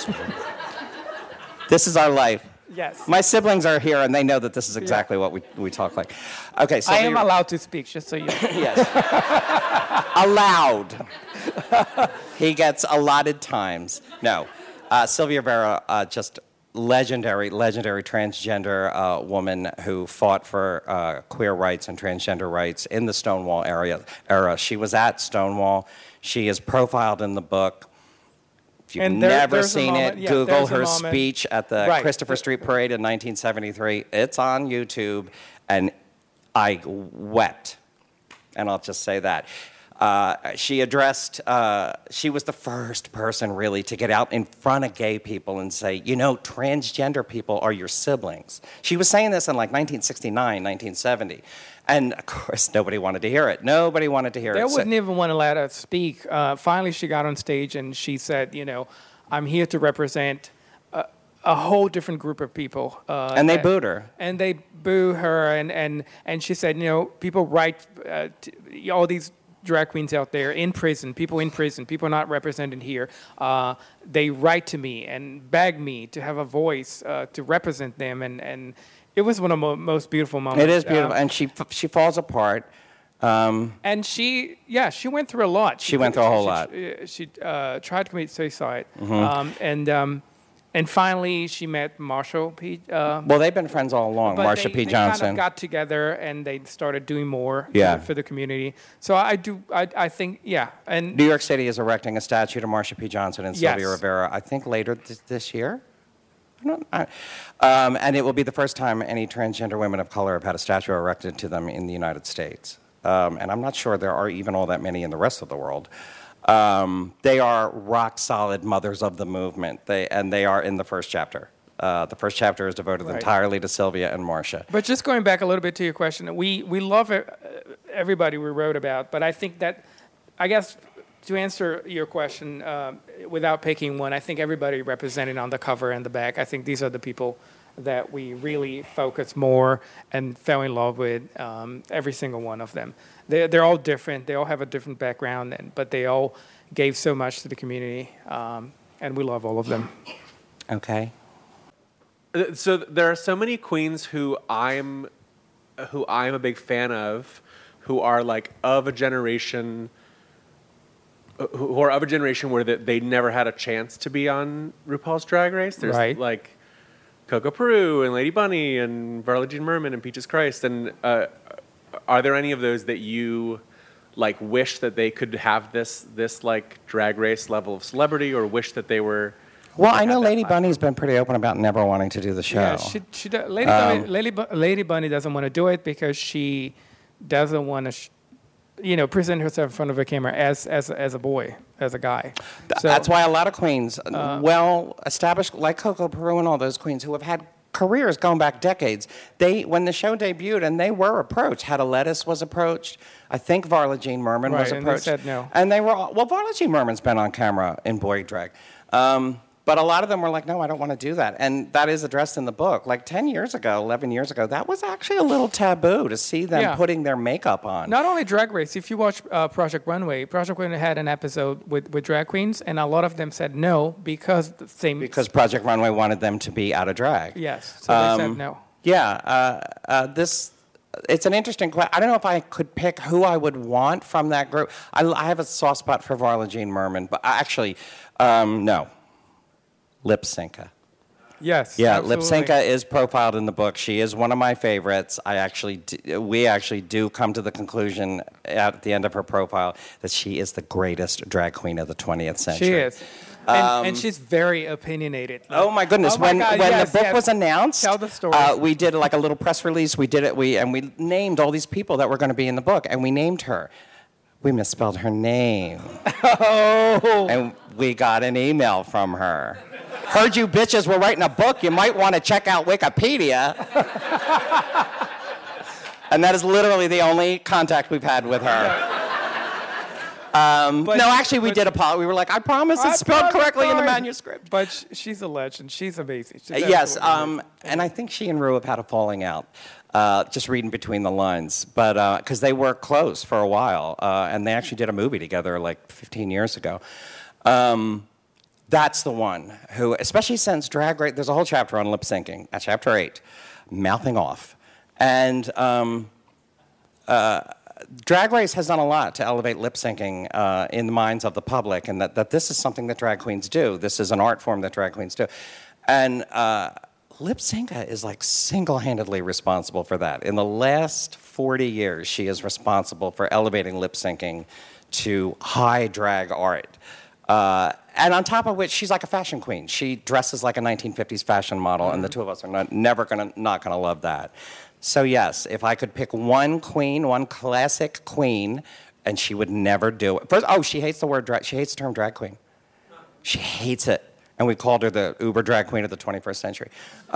This is our life. Yes. My siblings are here, and they know that this is exactly what we talk like. Okay, so I am allowed to speak, just so you know. Yes. Allowed. He gets allotted times. No. Sylvia Rivera, just legendary transgender woman who fought for queer rights and transgender rights in the Stonewall era. She was at Stonewall. She is profiled in the book. If you've never seen it, Google her speech at the Christopher Street Parade in 1973. It's on YouTube, and I wept. And I'll just say that. She was the first person really to get out in front of gay people and say, transgender people are your siblings. She was saying this in like 1969, 1970. And of course, nobody wanted to hear it. They wouldn't even want to let her speak. Finally, she got on stage and she said, I'm here to represent a whole different group of people. And they booed her. And they boo her. And she said, people write all these drag queens out there people not represented here, they write to me and beg me to have a voice to represent them, and it was one of the most beautiful moments. It is beautiful, and she falls apart. And she went through a lot. She went through a whole lot. She tried to commit suicide, and finally, she met Marsha P. Well, they've been friends all along, Marsha P. Johnson. They kind of got together, and they started doing more for the community. So I think. And New York City is erecting a statue to Marsha P. Johnson and Sylvia Rivera, I think later this year. And it will be the first time any transgender women of color have had a statue erected to them in the United States. And I'm not sure there are even all that many in the rest of the world. They are rock-solid mothers of the movement, they are in the first chapter. The first chapter is devoted entirely to Sylvia and Marsha. But just going back a little bit to your question, we love everybody we wrote about, but I think that, I guess, to answer your question without picking one, I think everybody represented on the cover and the back, I think these are the people that we really focus more and fell in love with, every single one of them. They're all different. They all have a different background, but they all gave so much to the community, and we love all of them. Okay. So there are so many queens who I'm a big fan of, who are like of a generation where they never had a chance to be on RuPaul's Drag Race. There's like Coco Peru and Lady Bunny and Varla Jean Merman and Peaches Christ. And are there any of those that you like wish that they could have this like Drag Race level of celebrity, or wish that they were? Well, I know Lady Bunny's been pretty open about never wanting to do the show. Yeah, Lady Bunny doesn't want to do it because she doesn't want to, present herself in front of a camera as a boy, as a guy. So, that's why a lot of queens, well-established, like Coco Peru and all those queens who have had careers going back decades. When the show debuted, and they were approached. Hedda Lettuce was approached. I think Varla Jean Merman was approached. And they said no. And they were Varla Jean Merman's been on camera in boy drag. But a lot of them were like, no, I don't want to do that. And that is addressed in the book. Like 10 years ago, 11 years ago, that was actually a little taboo to see them putting their makeup on. Not only Drag Race, if you watch Project Runway had an episode with drag queens, and a lot of them said no because Because Project Runway wanted them to be out of drag. Yes, so they said no. Yeah, it's an interesting question. I don't know if I could pick who I would want from that group. I have a soft spot for Varla Jean Merman, but actually, no. Lypsinka. Yes. Yeah, absolutely. Lypsinka is profiled in the book. She is one of my favorites. We actually do come to the conclusion at the end of her profile that she is the greatest drag queen of the 20th century. She is. And she's very opinionated. Oh my goodness! When the book was announced, tell the story. We did like a little press release. We did it. We named all these people that were going to be in the book, and we named her. We misspelled her name. Oh! And we got an email from her. Heard you bitches were writing a book. You might want to check out Wikipedia. And that is literally the only contact we've had with her. We did apologize. We were like, I promise it's spelled correctly in the manuscript. But she's a legend. She's amazing. Yes, and I think she and Rue have had a falling out, just reading between the lines. But because they were close for a while, and they actually did a movie together like 15 years ago. That's the one who, especially since Drag Race, there's a whole chapter on lip syncing, at chapter 8, mouthing off. And Drag Race has done a lot to elevate lip syncing in the minds of the public, and that this is something that drag queens do. This is an art form that drag queens do. And Lypsinka is like single-handedly responsible for that. In the last 40 years, she is responsible for elevating lip syncing to high drag art. And on top of which, she's like a fashion queen. She dresses like a 1950s fashion model, and the two of us are not gonna love that. So yes, if I could pick one queen, one classic queen, and she would never do it. First, she hates the word drag. She hates the term drag queen. She hates it, and we called her the uber drag queen of the 21st century.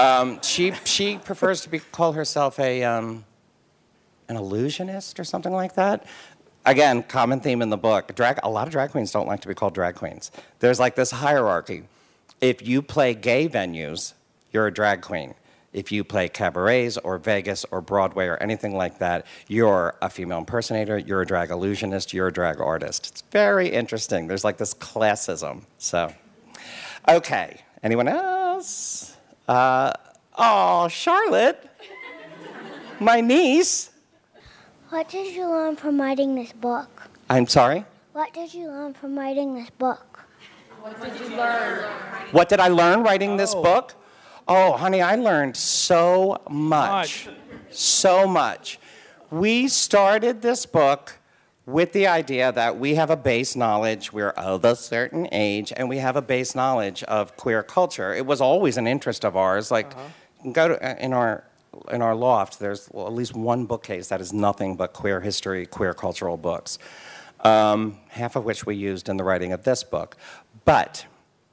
She prefers to call herself an illusionist or something like that. Again, common theme in the book. A lot of drag queens don't like to be called drag queens. There's like this hierarchy. If you play gay venues, you're a drag queen. If you play cabarets or Vegas or Broadway or anything like that, you're a female impersonator, you're a drag illusionist, you're a drag artist. It's very interesting. There's like this classism. So, okay. Anyone else? Charlotte, my niece. What did you learn from writing this book? I'm sorry? What did you learn from writing this book? What did you learn? What did I learn writing this book? Oh, honey, I learned so much. So much. We started this book with the idea that we have a base knowledge, we're of a certain age, and we have a base knowledge of queer culture. It was always an interest of ours. Like, you can go to, in our loft, there's at least one bookcase that is nothing but queer history, queer cultural books, half of which we used in the writing of this book. But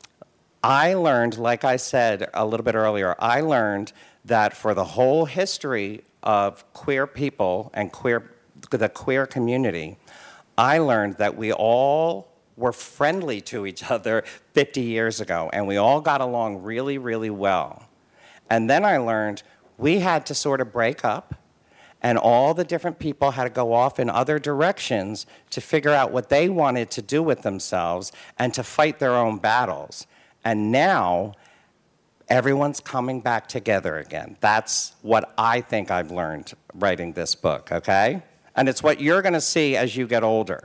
I learned, like I said a little bit earlier, I learned that for the whole history of queer people and the queer community, I learned that we all were friendly to each other 50 years ago, and we all got along really, really well. And then I learned we had to sort of break up, and all the different people had to go off in other directions to figure out what they wanted to do with themselves and to fight their own battles. And now, everyone's coming back together again. That's what I think I've learned writing this book, okay? And it's what you're going to see as you get older.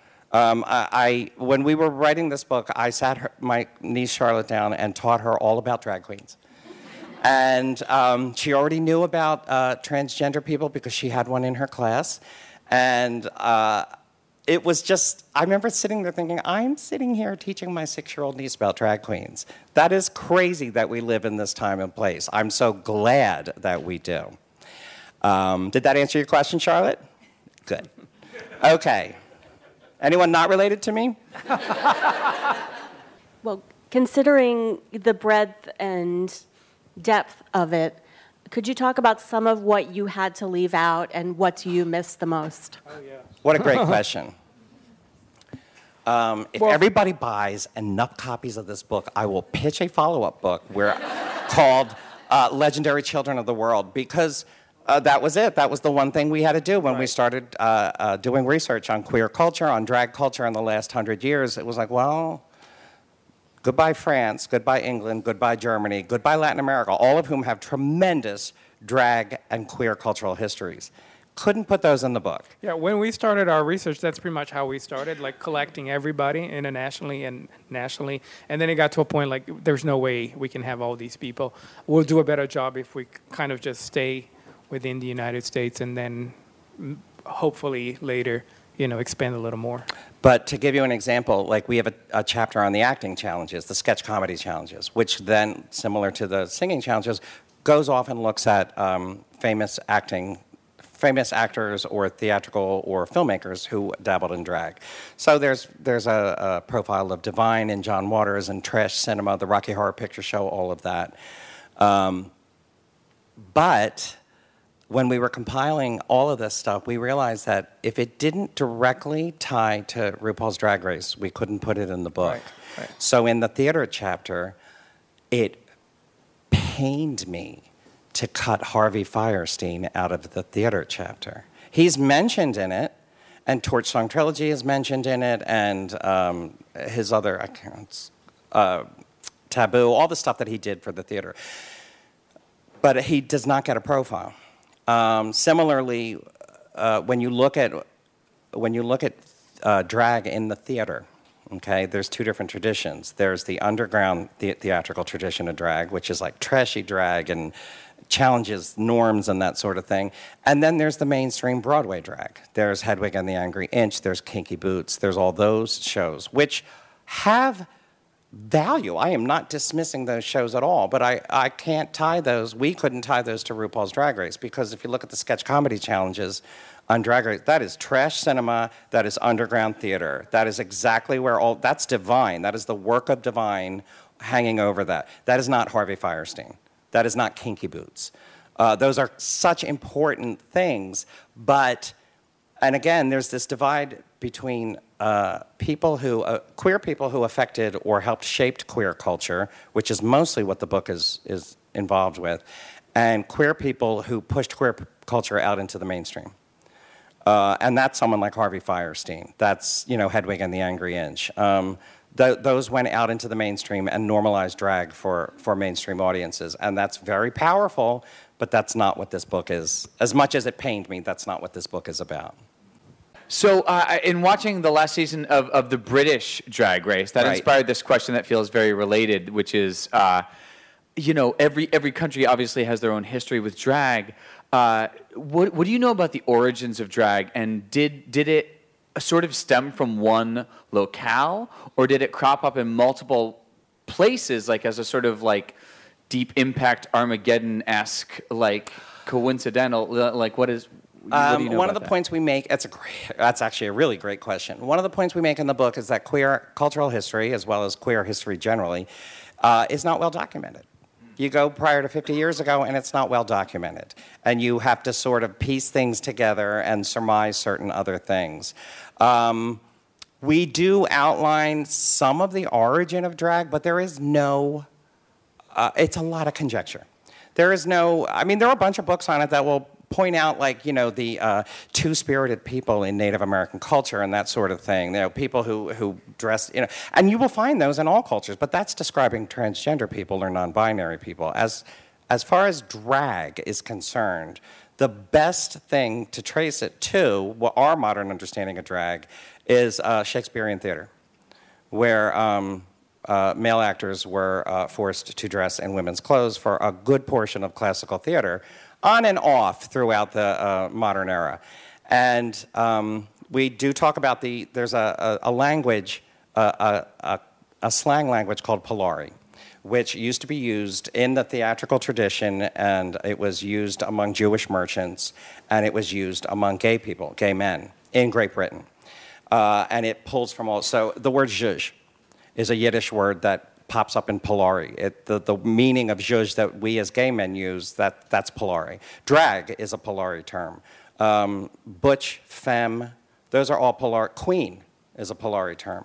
When we were writing this book, I sat my niece Charlotte down and taught her all about drag queens. And she already knew about transgender people because she had one in her class. And it was just, I remember sitting there thinking, I'm sitting here teaching my 6-year-old niece about drag queens. That is crazy that we live in this time and place. I'm so glad that we do. Did that answer your question, Charlotte? Good. Okay. Anyone not related to me? Well, considering the breadth and depth of it. Could you talk about some of what you had to leave out and what you missed the most? Oh, yeah. What a great question. If everybody buys enough copies of this book, I will pitch a follow-up book called Legendary Children of the World, because that was it. That was the one thing we had to do when we started doing research on queer culture, on drag culture in the last 100 years. It was like, well, goodbye France, goodbye England, goodbye Germany, goodbye Latin America, all of whom have tremendous drag and queer cultural histories. Couldn't put those in the book. Yeah, when we started our research, that's pretty much how we started, like collecting everybody internationally and nationally. And then it got to a point like there's no way we can have all these people. We'll do a better job if we kind of just stay within the United States and then hopefully later, expand a little more. But to give you an example, like we have a chapter on the acting challenges, the sketch comedy challenges, which then, similar to the singing challenges, goes off and looks at famous actors or theatrical or filmmakers who dabbled in drag. So there's a profile of Divine and John Waters and Trash Cinema, the Rocky Horror Picture Show, all of that. But when we were compiling all of this stuff, we realized that if it didn't directly tie to RuPaul's Drag Race, we couldn't put it in the book. Right. So in the theater chapter, it pained me to cut Harvey Fierstein out of the theater chapter. He's mentioned in it, and Torch Song Trilogy is mentioned in it, and his other, Taboo, all the stuff that he did for the theater. But he does not get a profile. Similarly, when you look at drag in the theater, okay, there's two different traditions. There's the underground theatrical tradition of drag, which is like trashy drag and challenges norms and that sort of thing. And then there's the mainstream Broadway drag. There's Hedwig and the Angry Inch, there's Kinky Boots, there's all those shows, which have value. I am not dismissing those shows at all, but I can't tie those, we couldn't tie those to RuPaul's Drag Race, because if you look at the sketch comedy challenges on Drag Race, that is trash cinema, that is underground theater. That is exactly where that's Divine. That is the work of Divine hanging over that. That is not Harvey Fierstein. That is not Kinky Boots. Those are such important things, and again, there's this divide between queer people who affected or helped shape queer culture, which is mostly what the book is involved with, and queer people who pushed queer culture out into the mainstream. And that's someone like Harvey Fierstein. That's, Hedwig and the Angry Inch. Those went out into the mainstream and normalized drag for mainstream audiences. And that's very powerful, but that's not what this book is. As much as it pained me, that's not what this book is about. So in watching the last season of the British Drag Race, that inspired this question that feels very related, which is, every country obviously has their own history with drag. What do you know about the origins of drag, and did it sort of stem from one locale, or did it crop up in multiple places, like as a sort of like deep impact Armageddon-esque, like coincidental, like what do you know one of the points we make, that's actually a really great question. One of the points we make in the book is that queer cultural history, as well as queer history generally, is not well documented. You go prior to 50 years ago, and it's not well documented. And you have to sort of piece things together and surmise certain other things. We do outline some of the origin of drag, but there is no, it's a lot of conjecture. There is no, there are a bunch of books on it that will point out, like, the two-spirited people in Native American culture and that sort of thing. People who dress, and you will find those in all cultures, but that's describing transgender people or non-binary people. As far as drag is concerned, the best thing to trace it to, our modern understanding of drag, is Shakespearean theater, where male actors were forced to dress in women's clothes for a good portion of classical theater, on and off throughout the modern era. And we do talk about there's a language, a slang language called Polari, which used to be used in the theatrical tradition, and it was used among Jewish merchants, and it was used among gay people, gay men, in Great Britain. And it pulls from so the word zhuzh is a Yiddish word that pops up in Polari. The meaning of zhuzh that we as gay men use, that's Polari. Drag is a Polari term. Butch, femme, those are all Polari. Queen is a Polari term.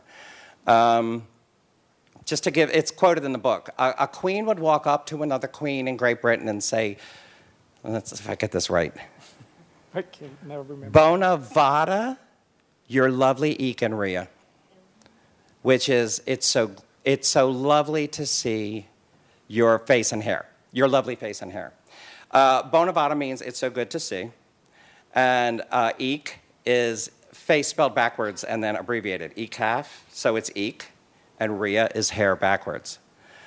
Just to give, it's quoted in the book. A queen would walk up to another queen in Great Britain and say, let's see if I get this right. I can never remember. Bona vada, your lovely Eek and Rhea. Which is, it's so lovely to see your face and hair, your lovely face and hair. Bona vada means it's so good to see. And Eek is face spelled backwards and then abbreviated. Eek-half, so it's Eek. And Rhea is hair backwards.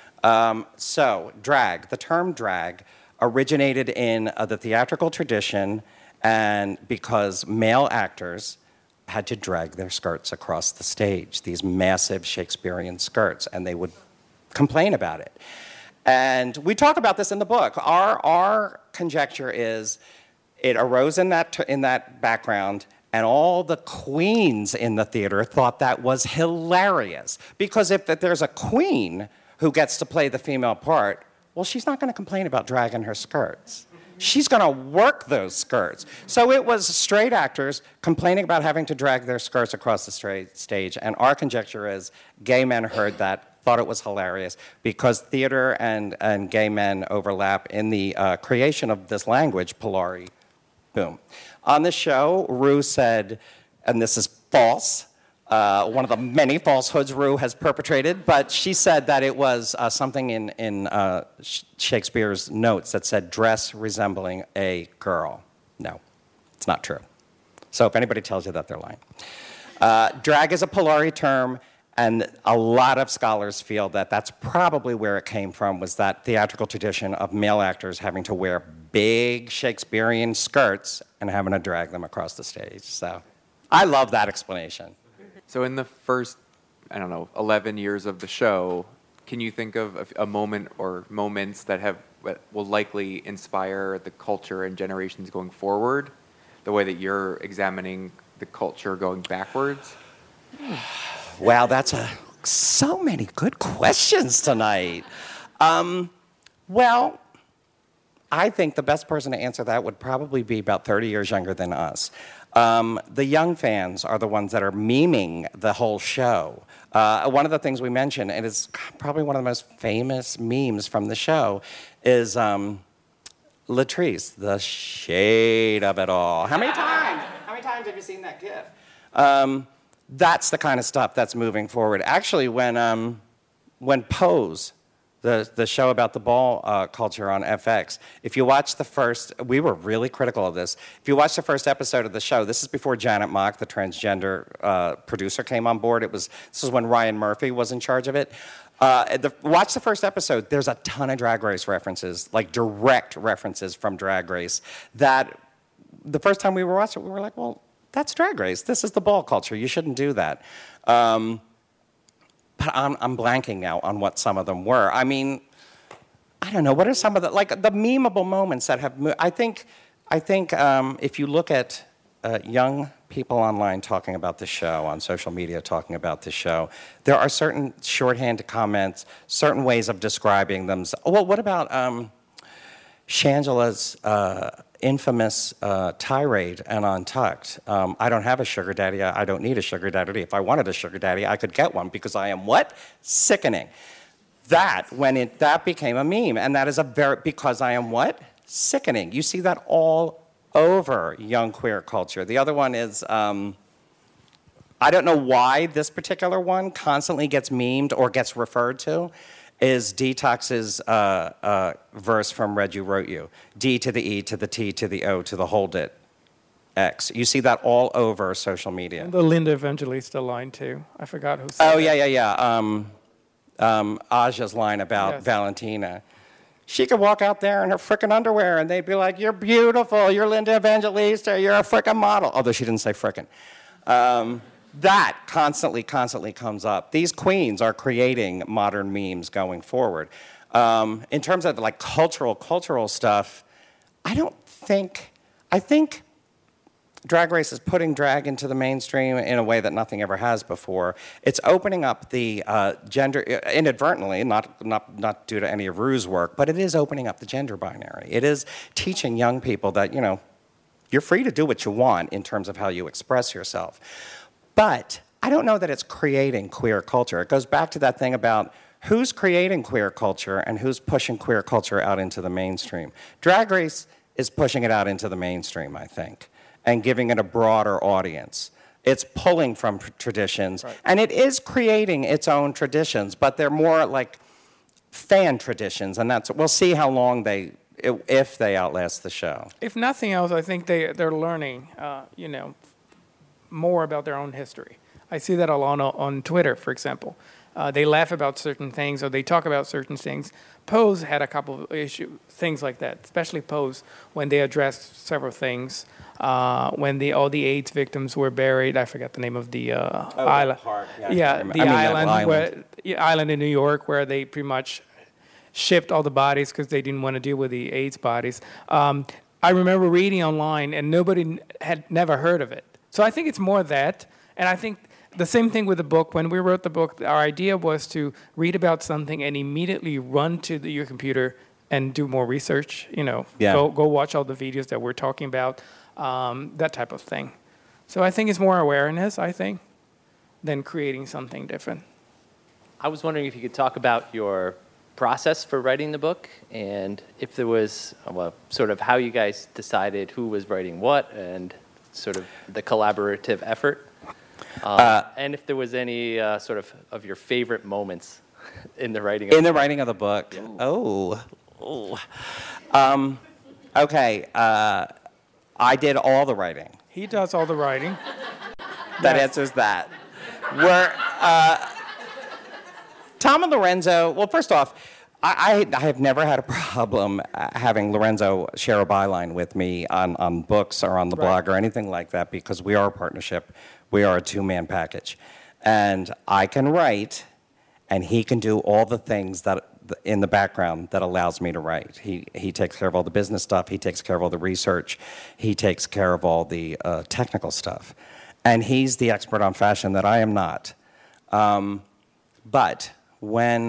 So drag, the term drag, originated in the theatrical tradition, and because male actors had to drag their skirts across the stage, these massive Shakespearean skirts, and they would complain about it. And we talk about this in the book. Our conjecture is it arose in that background, and all the queens in the theater thought that was hilarious. Because if there's a queen who gets to play the female part, well, she's not going to complain about dragging her skirts. She's going to work those skirts. So it was straight actors complaining about having to drag their skirts across the stage. And our conjecture is gay men heard that, thought it was hilarious, because theater and gay men overlap in the creation of this language, Polari. Boom. On the show, Rue said, and this is false, one of the many falsehoods Rue has perpetrated, but she said that it was something in Shakespeare's notes that said dress resembling a girl. No, it's not true. So if anybody tells you that, they're lying. Drag is a Polari term, and a lot of scholars feel that that's probably where it came from, was that theatrical tradition of male actors having to wear big Shakespearean skirts and having to drag them across the stage. So I love that explanation. So in the first, 11 years of the show, can you think of a moment or moments that will likely inspire the culture and generations going forward, the way that you're examining the culture going backwards? Wow, that's so many good questions tonight. Well, I think the best person to answer that would probably be about 30 years younger than us. The young fans are the ones that are memeing the whole show. One of the things we mentioned, and it's probably one of the most famous memes from the show, is Latrice, the shade of it all. How many times have you seen that GIF? That's the kind of stuff that's moving forward. Actually, when Pose, the show about the ball culture on FX, if you watch the first, we were really critical of this. If you watch the first episode of the show, this is before Janet Mock, the transgender producer, came on board. This is when Ryan Murphy was in charge of it. Watch the first episode. There's a ton of Drag Race references, like direct references from Drag Race, that the first time we were watching it, we were like, well, that's Drag Race. This is the ball culture. You shouldn't do that. But I'm blanking now on what some of them were. I mean, I don't know. What are some of the memeable moments that have moved? I think if you look at young people online talking about the show, on social media talking about the show, there are certain shorthand comments, certain ways of describing them. Well, what about Shangela's infamous tirade and Untucked? I don't have a sugar daddy. I don't need a sugar daddy. If I wanted a sugar daddy, I could get one because I am what? Sickening. That became a meme, and that is because I am what? Sickening. You see that all over young queer culture. The other one is, I don't know why this particular one constantly gets memed or gets referred to, is Detox's verse from Read You Wrote You. D to the E to the T to the O to the hold it X. You see that all over social media. And the Linda Evangelista line, too. I forgot who said it. Yeah. Aja's line about Valentina. She could walk out there in her frickin' underwear and they'd be like, you're beautiful, you're Linda Evangelista, you're a frickin' model. Although she didn't say frickin'. That constantly comes up. These queens are creating modern memes going forward. In terms of cultural stuff, I think Drag Race is putting drag into the mainstream in a way that nothing ever has before. It's opening up the gender, inadvertently, not due to any of Rue's work, but it is opening up the gender binary. It is teaching young people that, you're free to do what you want in terms of how you express yourself. But I don't know that it's creating queer culture. It goes back to that thing about who's creating queer culture and who's pushing queer culture out into the mainstream. Drag Race is pushing it out into the mainstream, I think, and giving it a broader audience. It's pulling from traditions, right. And it is creating its own traditions, but they're more like fan traditions, and we'll see how long if they outlast the show. If nothing else, I think they're learning, more about their own history. I see that a lot on Twitter, for example. They laugh about certain things, or they talk about certain things. Pose had a couple of things like that, especially Pose, when they addressed several things. When all the AIDS victims were buried, I forget the name of the island. The park. The island in New York, where they pretty much shipped all the bodies because they didn't want to deal with the AIDS bodies. I remember reading online, and nobody had never heard of it. So I think it's more that, and I think the same thing with the book. When we wrote the book, our idea was to read about something and immediately run to your computer and do more research. Go watch all the videos that we're talking about. That type of thing. So I think it's more awareness, than creating something different. I was wondering if you could talk about your process for writing the book, and if there was sort of how you guys decided who was writing what, and sort of the collaborative effort, and if there was any sort of your favorite moments in the writing of the book. Yeah. Okay. I did all the writing. He does all the writing. That answers that. Tom and Lorenzo, well, first off, I have never had a problem having Lorenzo share a byline with me on books or on the blog or anything like that, because we are a partnership. We are a two-man package. And I can write, and he can do all the things that in the background that allows me to write. He takes care of all the business stuff. He takes care of all the research. He takes care of all the technical stuff. And he's the expert on fashion that I am not. But when...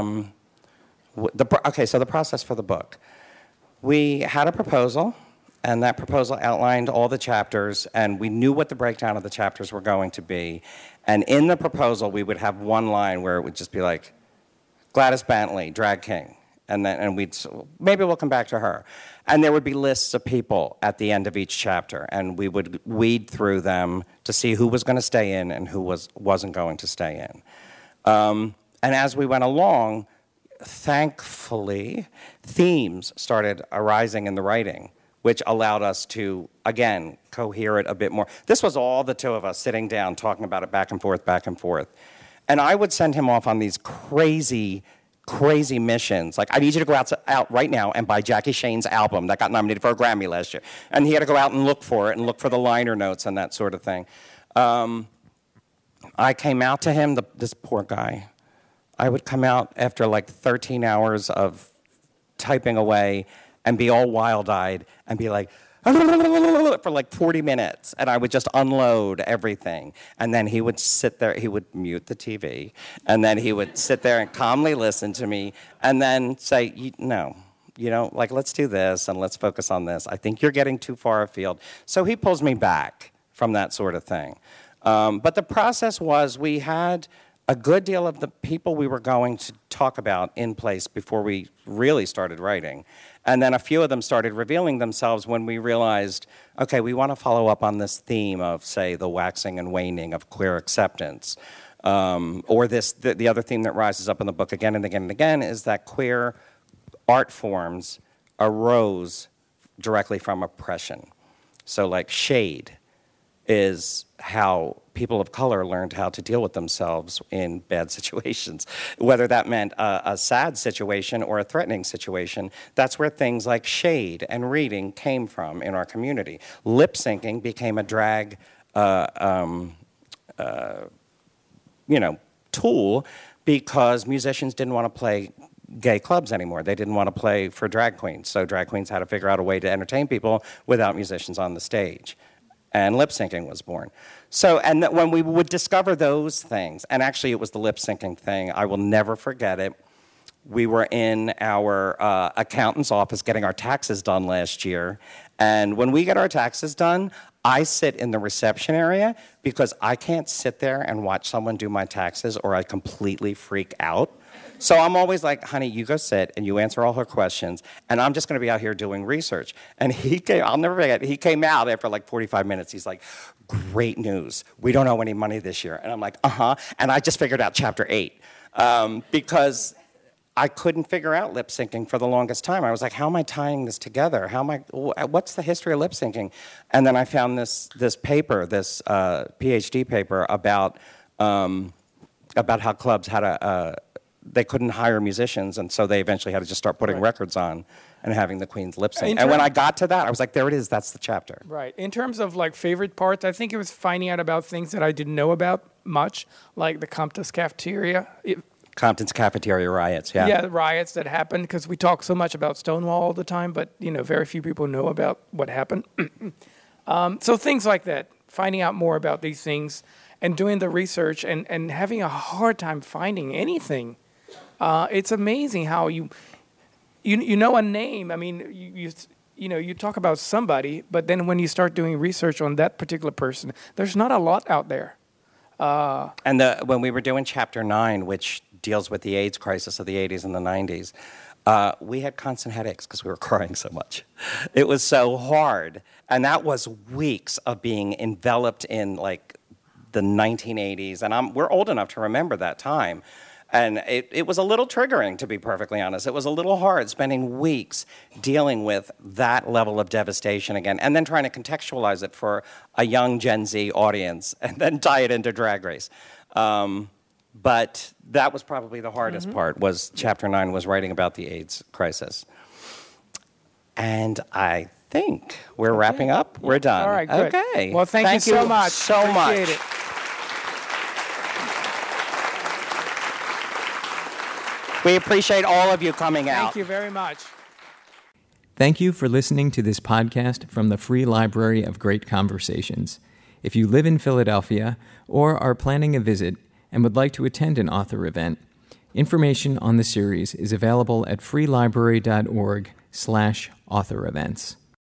so the process for the book. We had a proposal, and that proposal outlined all the chapters, and we knew what the breakdown of the chapters were going to be. And in the proposal, we would have one line where it would just be like, Gladys Bentley, drag king. And maybe we'll come back to her. And there would be lists of people at the end of each chapter, and we would weed through them to see who was going to stay in and who wasn't going to stay in. And as we went along, thankfully, themes started arising in the writing, which allowed us to, again, cohere it a bit more. This was all the two of us sitting down, talking about it back and forth. And I would send him off on these crazy missions. Like, I need you to go out right now and buy Jackie Shane's album that got nominated for a Grammy last year. And he had to go out and look for it and look for the liner notes and that sort of thing. I came out to him, this poor guy. I would come out after like 13 hours of typing away and be all wild-eyed and be like, for like 40 minutes, and I would just unload everything. And then he would sit there, he would mute the TV, and then he would sit there and calmly listen to me, and then say, no, let's do this, and let's focus on this. I think you're getting too far afield. So he pulls me back from that sort of thing. But the process was, we had a good deal of the people we were going to talk about in place before we really started writing. And then a few of them started revealing themselves when we realized, okay, we want to follow up on this theme of, say, the waxing and waning of queer acceptance. Or the other theme that rises up in the book again and again and again is that queer art forms arose directly from oppression. So like shade is how people of color learned how to deal with themselves in bad situations. Whether that meant a sad situation or a threatening situation, that's where things like shade and reading came from in our community. Lip syncing became a drag tool because musicians didn't want to play gay clubs anymore. They didn't want to play for drag queens. So drag queens had to figure out a way to entertain people without musicians on the stage. and lip syncing was born. So, and when we would discover those things, and actually it was the lip syncing thing, I will never forget it. We were in our accountant's office getting our taxes done last year, and when we get our taxes done, I sit in the reception area because I can't sit there and watch someone do my taxes or I completely freak out. So I'm always like, honey, you go sit and you answer all her questions, and I'm just going to be out here doing research. And I'll never forget, he came out after like 45 minutes. He's like, great news. We don't owe any money this year. And I'm like, uh-huh. And I just figured out chapter 8 because I couldn't figure out lip syncing for the longest time. I was like, how am I tying this together? What's the history of lip syncing? And then I found this paper, this PhD paper about how clubs had they couldn't hire musicians, and so they eventually had to just start putting records on and having the Queen's lip sync. And when I got to that, I was like, there it is, that's the chapter. Right. In terms of like favorite parts, I think it was finding out about things that I didn't know about much, like the Compton's cafeteria. Compton's cafeteria riots, yeah. Yeah, the riots that happened, because we talk so much about Stonewall all the time, but very few people know about what happened. So things like that, finding out more about these things and doing the research and having a hard time finding anything. It's amazing how you know a name. I mean, you talk about somebody, but then when you start doing research on that particular person, there's not a lot out there. And when we were doing Chapter 9, which deals with the AIDS crisis of the 80s and the 90s, we had constant headaches because we were crying so much. It was so hard. And that was weeks of being enveloped in, like, the 1980s. And we're old enough to remember that time. And it was a little triggering, to be perfectly honest. It was a little hard spending weeks dealing with that level of devastation again, and then trying to contextualize it for a young Gen Z audience, and then tie it into Drag Race. But that was probably the hardest part, was Chapter 9 was writing about the AIDS crisis. And I think we're wrapping up. We're done. All right, good. Okay. Well, thank you so much. So much. Appreciate it. We appreciate all of you coming out. Thank you very much. Thank you for listening to this podcast from the Free Library of Great Conversations. If you live in Philadelphia or are planning a visit and would like to attend an author event, information on the series is available at freelibrary.org/author events.